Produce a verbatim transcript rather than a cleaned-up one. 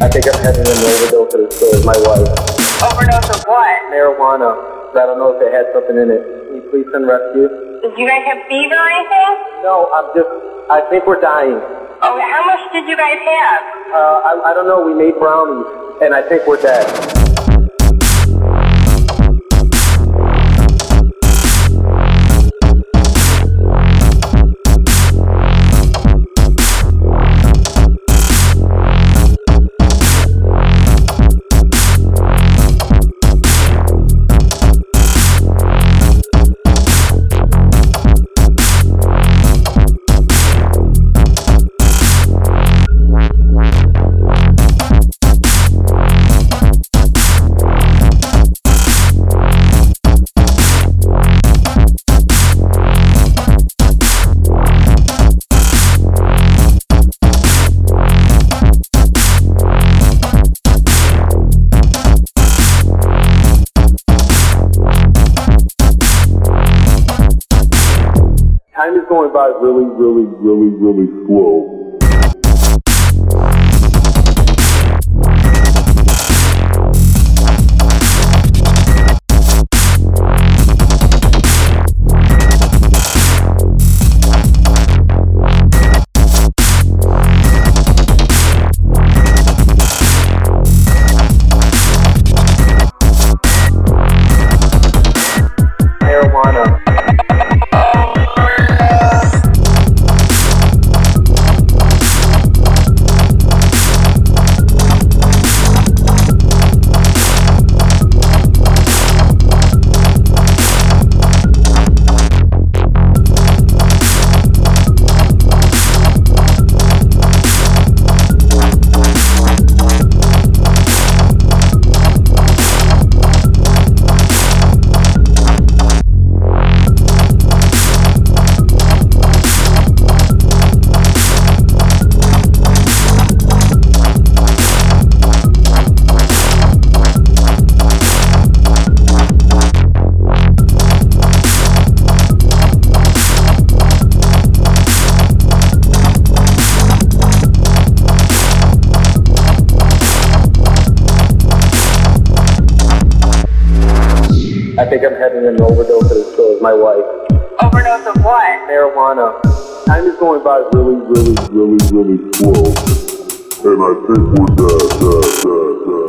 I think I'm having an overdose of the stores, my wife. Overdose of what? Marijuana. I don't know if it had something in it. Can you please send rescue? Did you guys have fever or anything? No, I'm just, I think we're dying. Oh, how much did you guys have? Uh, I, I don't know, we made brownies, and I think we're dead. Time is going by really, really, really, really slow. Marijuana. I think I'm having an overdose of the stores, my wife. Overdose of what? Marijuana. Time is going by really, really, really, really slow. And I think we're dead, dead, dead, dead.